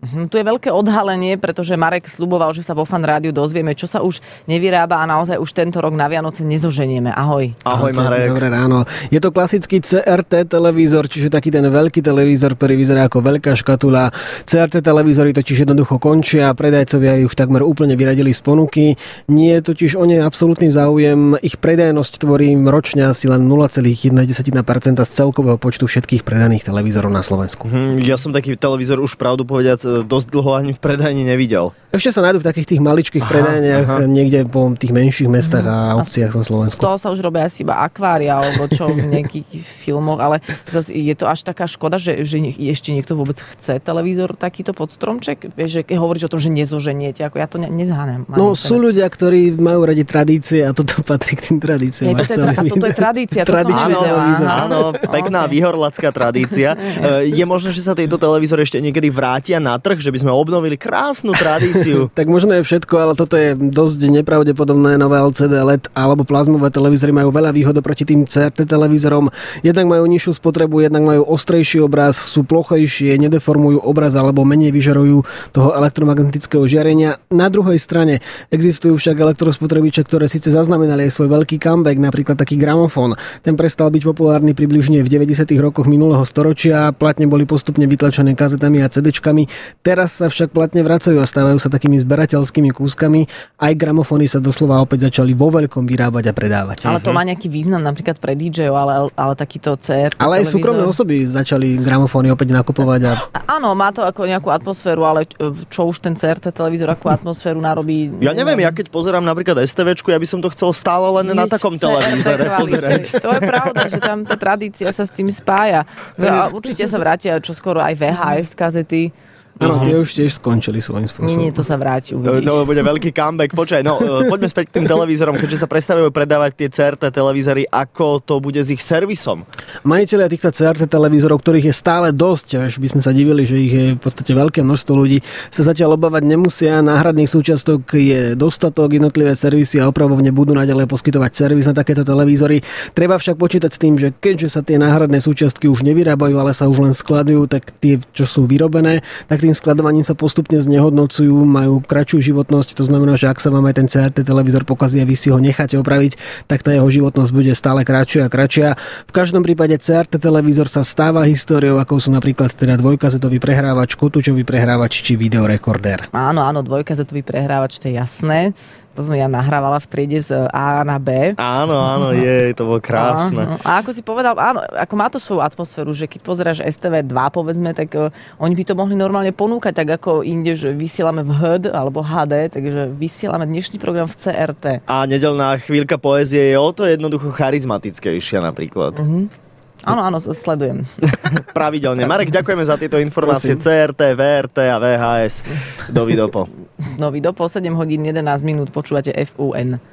Tu je veľké odhalenie, pretože Marek sľuboval, že sa vo Fan rádiu dozvieme, čo sa už nevyrába a naozaj už tento rok na Vianoce nezoženieme. Ahoj. Ahoj, Marek. Dobré ráno. Je to klasický CRT televízor, čiže taký ten veľký televízor, ktorý vyzerá ako veľká škatula. CRT televízory totiž jednoducho končia, predajcovia už takmer úplne vyradili z ponuky. Nie je totiž o ne absolútny záujem. Ich predajnosť tvorí ročne asi len 0,1% z celkového počtu všetkých predaných televízorov na Slovensku. Ja som taký televízor už pravdu povedať dosť dlho ani v predajni nevidel. Ešte sa nájdu v takých tých maličkých predajniach niekde po tých menších mestách a obciach na Slovensku. Z toho sa už robia asi iba akvária alebo čo v nejakých filmoch, ale zase je to až taká škoda, že ešte niekto vôbec chce televízor takýto pod stromček. Vieš, že hovoríš o tom, že nezoženiete, ako ja to nezháňam. No sú ľudia, ktorí majú radi tradície a toto patrí k tým tradíciám. Toto je tradícia, to som nevedela. Áno, pekná výhorlacká tradícia. Je možné, že sa tieto televízory ešte niekedy vrátia na trh, že by sme obnovili krásnu tradíciu. Tak možno je všetko, ale toto je dosť nepravdepodobné. Nové LCD, LED alebo plazmové televízory majú veľa výhod oproti tým CRT televízorom. Jednak majú nižšiu spotrebu, jednak majú ostrejší obraz, sú plochejšie, nedeformujú obraz alebo menej vyžarujú toho elektromagnetického žiarenia. Na druhej strane existujú však elektrospotrebiče, ktoré síce zaznamenali aj svoj veľký comeback, napríklad taký gramofón. Ten prestal byť populárny približne v 90. rokoch minulého storočia. Platne boli postupne vytlačené kazetami a CD-čkami. Teraz sa však platne vracajú a stávajú sa takými zberateľskými kúskami. Aj gramofóny sa doslova opäť začali vo veľkom vyrábať a predávať. Ale to má nejaký význam napríklad pre DJ-ov, ale takýto CRT ale aj súkromné osoby začali gramofóny opäť nakupovať. Áno, má to ako nejakú atmosféru, ale čo už ten CRT televízor akú atmosféru narobí? Ja neviem, ja keď pozerám napríklad STVčku, ja by som to chcel stále len na takom televízore pozerať. To je pravda, že tam tá tradícia sa s tým spája. Určite sa vrátia čoskoro aj VHS kazety. Áno, tie už tiež skončili svojím spôsobom. Nie, to sa vráti. No, bude veľký comeback. Počkaj, poďme späť k tým televízorom, keďže sa prestávajú predávať tie CRT televízory, ako to bude s ich servisom? Majitelia týchto CRT televízorov, ktorých je stále dosť, až by sme sa divili, že ich je v podstate veľké množstvo ľudí, sa zatiaľ obávať nemusia. Náhradných súčiastok je dostatok, jednotlivé servisy a opravovne budú naďalej poskytovať servis na takéto televízory. Treba však počítať s tým, že keďže sa tie náhradné súčiastky už nevyrábajú, ale sa už len skladujú, tak tie, čo sú vyrobené, tak tým skladovaním sa postupne znehodnocujú, majú kratšiu životnosť, to znamená, že ak sa vám aj ten CRT televízor pokazí a vy si ho necháte opraviť, tak tá jeho životnosť bude stále kratšia a kratšia. V každom prípade CRT televízor sa stáva históriou, ako sú napríklad teda dvojkazetový prehrávač, kotúčový prehrávač či videorekordér. Áno, dvojkazetový prehrávač, to je jasné. To som ja nahrávala v triede z A na B. Áno, to bolo krásne. A ako si povedal, áno, ako má to svoju atmosféru, že keď pozeráš STV2, povedzme, tak oni by to mohli normálne ponúkať, tak ako inde, že vysielame v HD alebo HD, takže vysielame dnešný program v CRT. A nedeľná chvíľka poézie je o to jednoducho charizmatickejšia napríklad. Áno, sledujem. Pravidelne. Marek, ďakujeme za tieto informácie. CRT, VRT a VHS. Dovidopo. 7 hodín 11 minút počúvate FUN.